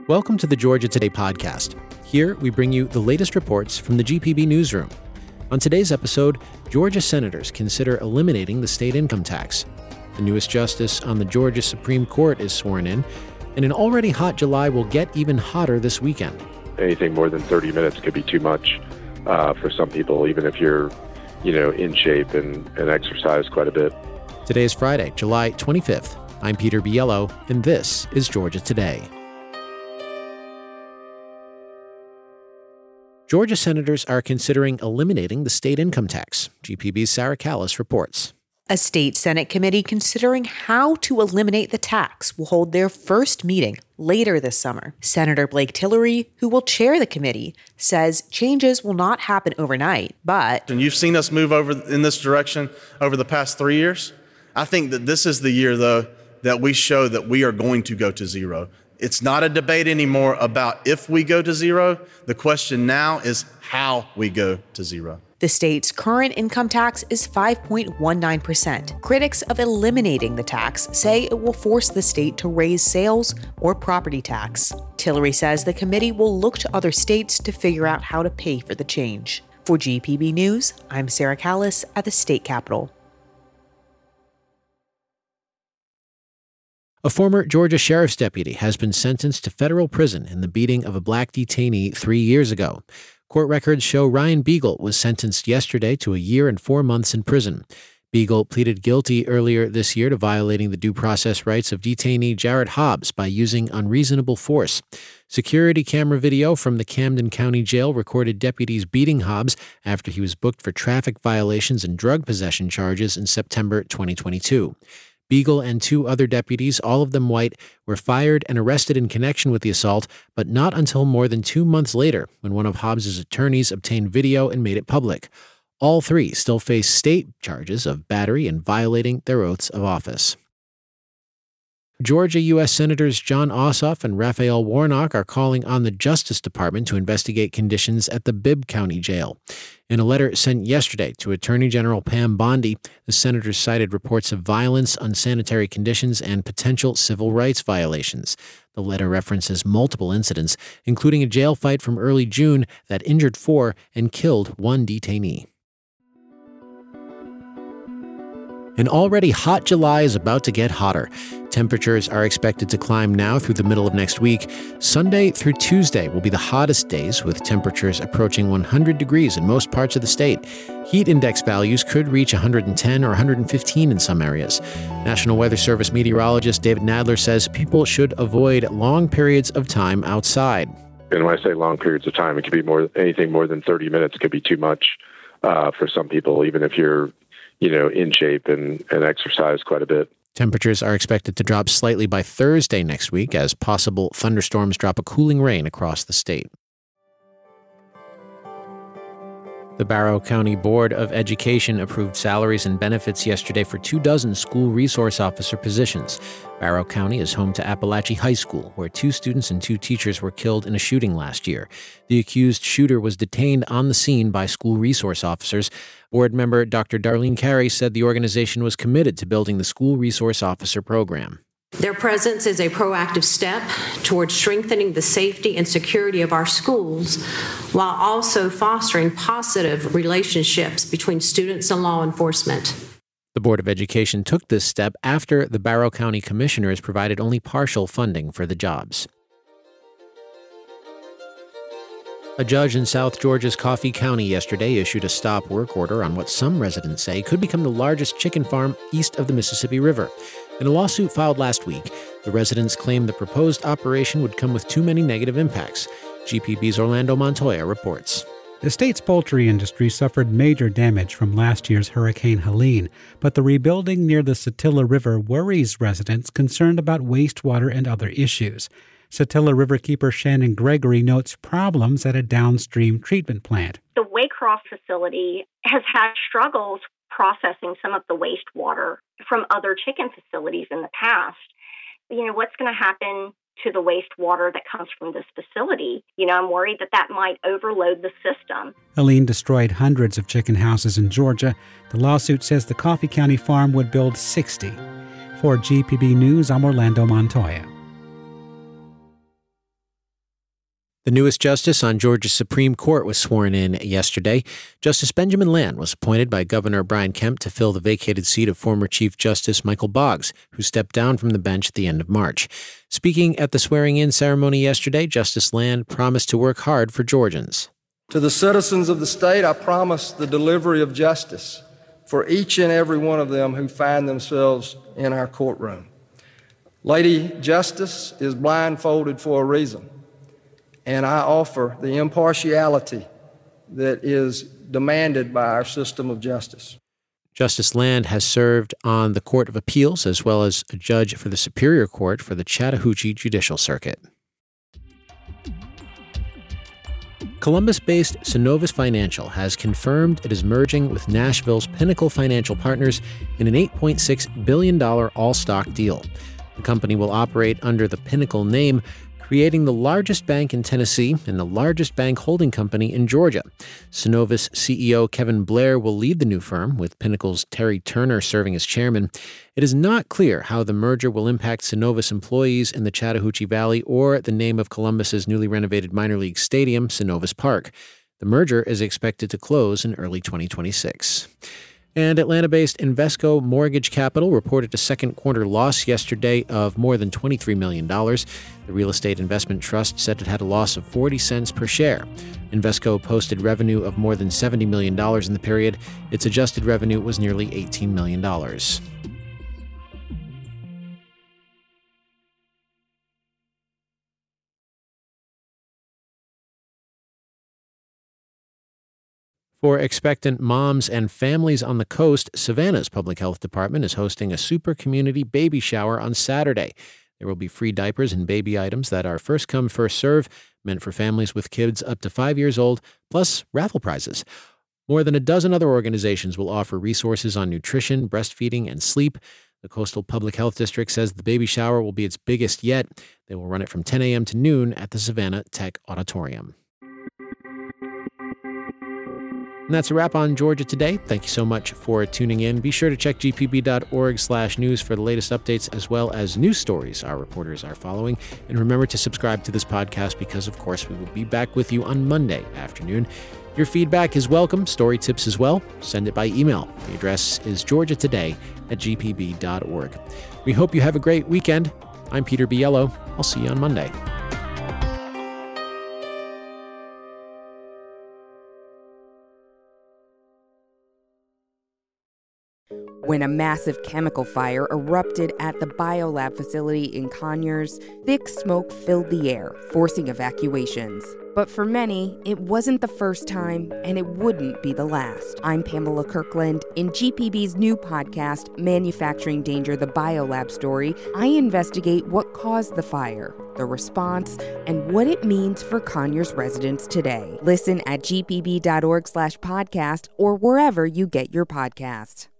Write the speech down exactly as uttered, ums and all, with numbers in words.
Welcome to the Georgia Today podcast. Here, we bring you the latest reports from the G P B newsroom. On today's episode, Georgia senators consider eliminating the state income tax. The newest justice on the Georgia Supreme Court is sworn in, and an already hot July will get even hotter this weekend. Anything more than thirty minutes could be too much uh, for some people, even if you're, you know, in shape and, and exercise quite a bit. Today is Friday, July twenty-fifth. I'm Peter Biello, and this is Georgia Today. Georgia senators are considering eliminating the state income tax. G P B's Sarah Callis reports. A state Senate committee considering how to eliminate the tax will hold their first meeting later this summer. Senator Blake Tillery, who will chair the committee, says changes will not happen overnight, but... And you've seen us move over in this direction over the past three years. I think that this is the year, though, that we show that we are going to go to zero. It's not a debate anymore about if we go to zero. The question now is how we go to zero. The state's current income tax is five point one nine percent. Critics of eliminating the tax say it will force the state to raise sales or property tax. Tillery says the committee will look to other states to figure out how to pay for the change. For G P B News, I'm Sarah Callis at the state capitol. A former Georgia sheriff's deputy has been sentenced to federal prison in the beating of a black detainee three years ago. Court records show Ryan Beagle was sentenced yesterday to a year and four months in prison. Beagle pleaded guilty earlier this year to violating the due process rights of detainee Jared Hobbs by using unreasonable force. Security camera video from the Camden County Jail recorded deputies beating Hobbs after he was booked for traffic violations and drug possession charges in September twenty twenty-two. Beagle and two other deputies, all of them white, were fired and arrested in connection with the assault, but not until more than two months later, when one of Hobbs' attorneys obtained video and made it public. All three still face state charges of battery and violating their oaths of office. Georgia U S Senators Jon Ossoff and Raphael Warnock are calling on the Justice Department to investigate conditions at the Bibb County Jail. In a letter sent yesterday to Attorney General Pam Bondi, the senators cited reports of violence, unsanitary conditions, and potential civil rights violations. The letter references multiple incidents, including a jail fight from early June that injured four and killed one detainee. An already hot July is about to get hotter. Temperatures are expected to climb now through the middle of next week. Sunday through Tuesday will be the hottest days, with temperatures approaching one hundred degrees in most parts of the state. Heat index values could reach one hundred ten or one hundred fifteen in some areas. National Weather Service meteorologist David Nadler says people should avoid long periods of time outside. And when I say long periods of time, it could be more anything more than thirty minutes could be too much uh, for some people, even if you're, you know, in shape and, and exercise quite a bit. Temperatures are expected to drop slightly by Thursday next week as possible thunderstorms drop a cooling rain across the state. The Barrow County Board of Education approved salaries and benefits yesterday for two dozen school resource officer positions. Barrow County is home to Appalachie High School, where two students and two teachers were killed in a shooting last year. The accused shooter was detained on the scene by school resource officers. Board member Doctor Darlene Carey said the organization was committed to building the school resource officer program. Their presence is a proactive step towards strengthening the safety and security of our schools, while also fostering positive relationships between students and law enforcement. The Board of Education took this step after the Barrow County Commissioners provided only partial funding for the jobs. A judge in South Georgia's Coffee County yesterday issued a stop work order on what some residents say could become the largest chicken farm east of the Mississippi River. In a lawsuit filed last week, the residents claimed the proposed operation would come with too many negative impacts. G P B's Orlando Montoya reports. The state's poultry industry suffered major damage from last year's Hurricane Helene, but the rebuilding near the Satilla River worries residents concerned about wastewater and other issues. Satilla Riverkeeper Shannon Gregory notes problems at a downstream treatment plant. The Waycross facility has had struggles processing some of the wastewater from other chicken facilities in the past. You know, what's going to happen to the wastewater that comes from this facility? You know, I'm worried that that might overload the system. Helene destroyed hundreds of chicken houses in Georgia. The lawsuit says the Coffee County farm would build sixty. For G P B News, I'm Orlando Montoya. The newest justice on Georgia's Supreme Court was sworn in yesterday. Justice Benjamin Land was appointed by Governor Brian Kemp to fill the vacated seat of former Chief Justice Michael Boggs, who stepped down from the bench at the end of March. Speaking at the swearing-in ceremony yesterday, Justice Land promised to work hard for Georgians. To the citizens of the state, I promise the delivery of justice for each and every one of them who find themselves in our courtroom. Lady Justice is blindfolded for a reason. And I offer the impartiality that is demanded by our system of justice. Justice Land has served on the Court of Appeals as well as a judge for the Superior Court for the Chattahoochee Judicial Circuit. Columbus-based Synovus Financial has confirmed it is merging with Nashville's Pinnacle Financial Partners in an eight point six billion dollars all-stock deal. The company will operate under the Pinnacle name, creating the largest bank in Tennessee and the largest bank holding company in Georgia. Synovus C E O Kevin Blair will lead the new firm, with Pinnacle's Terry Turner serving as chairman. It is not clear how the merger will impact Synovus employees in the Chattahoochee Valley or the name of Columbus's newly renovated minor league stadium, Synovus Park. The merger is expected to close in early twenty twenty-six. And Atlanta-based Invesco Mortgage Capital reported a second quarter loss yesterday of more than twenty-three million dollars. The real estate investment trust said it had a loss of forty cents per share. Invesco posted revenue of more than seventy million dollars in the period. Its adjusted revenue was nearly eighteen million dollars. For expectant moms and families on the coast, Savannah's Public Health Department is hosting a super community baby shower on Saturday. There will be free diapers and baby items that are first come, first serve, meant for families with kids up to five years old, plus raffle prizes. More than a dozen other organizations will offer resources on nutrition, breastfeeding, and sleep. The Coastal Public Health District says the baby shower will be its biggest yet. They will run it from ten a.m. to noon at the Savannah Tech Auditorium. And that's a wrap on Georgia Today. Thank you so much for tuning in. Be sure to check g p b dot org slash news for the latest updates as well as news stories our reporters are following. And remember to subscribe to this podcast because, of course, we will be back with you on Monday afternoon. Your feedback is welcome. Story tips as well. Send it by email. The address is georgia today at g p b dot org. We hope you have a great weekend. I'm Peter Biello. I'll see you on Monday. When a massive chemical fire erupted at the biolab facility in Conyers, thick smoke filled the air, forcing evacuations. But for many, it wasn't the first time, and it wouldn't be the last. I'm Pamela Kirkland. In G P B's new podcast, Manufacturing Danger, the Biolab Story, I investigate what caused the fire, the response, and what it means for Conyers residents today. Listen at g p b dot org slash podcast or wherever you get your podcasts.